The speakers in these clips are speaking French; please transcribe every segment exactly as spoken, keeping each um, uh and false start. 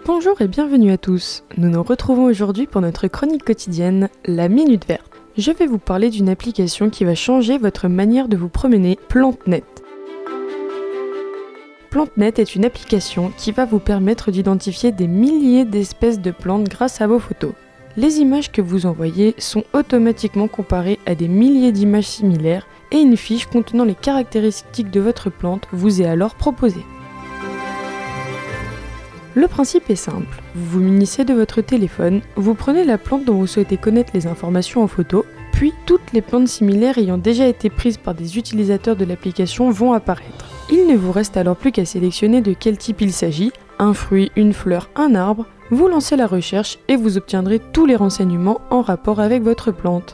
Bonjour et bienvenue à tous. Nous nous retrouvons aujourd'hui pour notre chronique quotidienne, la Minute Verte. Je vais vous parler d'une application qui va changer votre manière de vous promener, PlanteNet. PlanteNet est une application qui va vous permettre d'identifier des milliers d'espèces de plantes grâce à vos photos. Les images que vous envoyez sont automatiquement comparées à des milliers d'images similaires et une fiche contenant les caractéristiques de votre plante vous est alors proposée. Le principe est simple, vous vous munissez de votre téléphone, vous prenez la plante dont vous souhaitez connaître les informations en photo, puis toutes les plantes similaires ayant déjà été prises par des utilisateurs de l'application vont apparaître. Il ne vous reste alors plus qu'à sélectionner de quel type il s'agit, un fruit, une fleur, un arbre, vous lancez la recherche et vous obtiendrez tous les renseignements en rapport avec votre plante.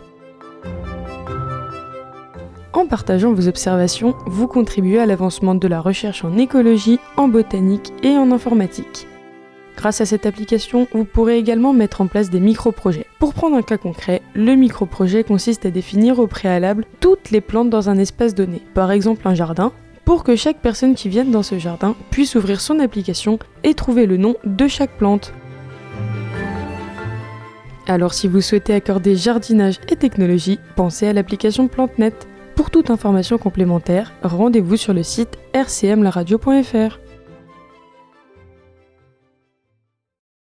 En partageant vos observations, vous contribuez à l'avancement de la recherche en écologie, en botanique et en informatique. Grâce à cette application, vous pourrez également mettre en place des micro-projets. Pour prendre un cas concret, le micro-projet consiste à définir au préalable toutes les plantes dans un espace donné, par exemple un jardin, pour que chaque personne qui vienne dans ce jardin puisse ouvrir son application et trouver le nom de chaque plante. Alors si vous souhaitez accorder jardinage et technologie, pensez à l'application PlanteNet. Pour toute information complémentaire, rendez-vous sur le site r c m la radio point f r.